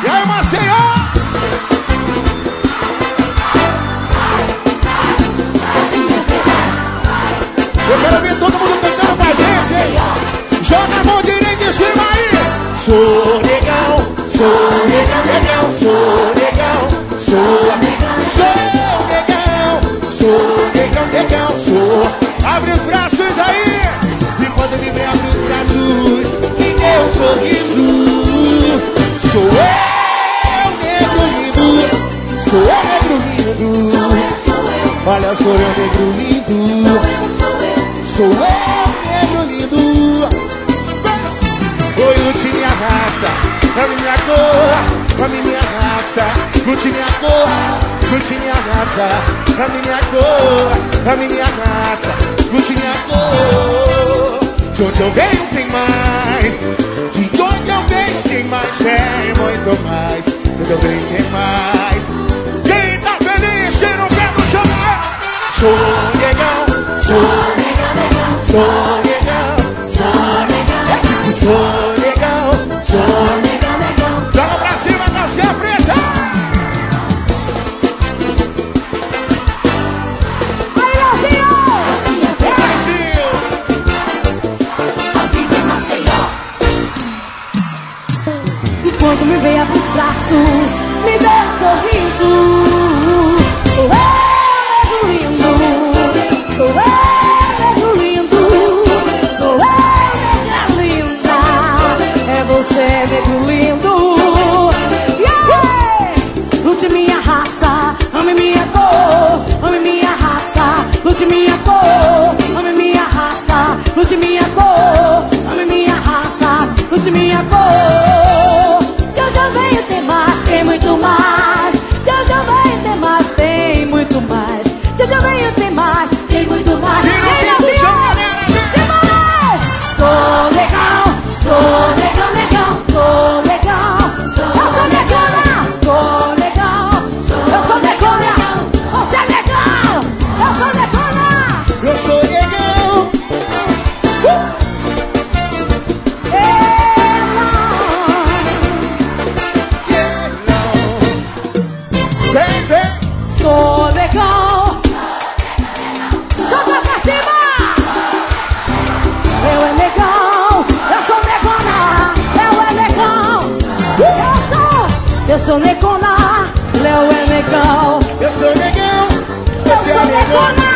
E aí, Maceió? Eu quero ver todo mundo cantando pra gente, hein? Joga a mão direita em cima aí. Sou legal, sou legal, legal, sou legal, sou legal, sou legal, legal, sou. Abre os braços aí. E quando me vê, abre os braços e meu sorriso. Sou eu, negro lindo. Sou eu, negro lindo. Olha, sou eu, negro lindo. Sou eu, negro lindo. Oi, lute minha raça, ame minha cor, ame minha raça. Lute minha cor, lute minha raça, ame minha cor, ame minha raça. Lute minha cor. De onde eu venho tem mais, de onde eu venho tem mais, tem muito mais. De onde eu venho tem mais. Quem tá feliz, tira o pé do chão. Sou legal, sou legal, sou legal, sou legal, sou legal, sou legal, legal. Joga pra cima, calcinha preta. Aí, Leozinho! Calcinha preta. E quando me vê, abre os braços, me dê um sorriso. Sou eu, negro lindo. Sou eu, negro lindo. Sou eu, negra linda. É você, negro lindo. Yeah! Lute minha raça, ame minha cor, ame minha raça. Lute minha cor, ame minha raça. Lute minha cor, ame minha raça. Lute minha cor. De hoje eu venho ter mais, tem muito mais. De hoje eu venho ter mais, tem muito mais. De hoje eu venho ter mais, tem muito mais. Sou legal, sou legal, legal, sou legal. Eu sou negona, sou legal. Eu sou negona, você é legal. Eu sou negona. Eu sou legal. Vem, vem. Sou legal. Joga pra cima. Eu é legal. Eu sou negona. Eu é legal. Eu sou negona. Eu é legal. Eu sou legal. Eu sou negona.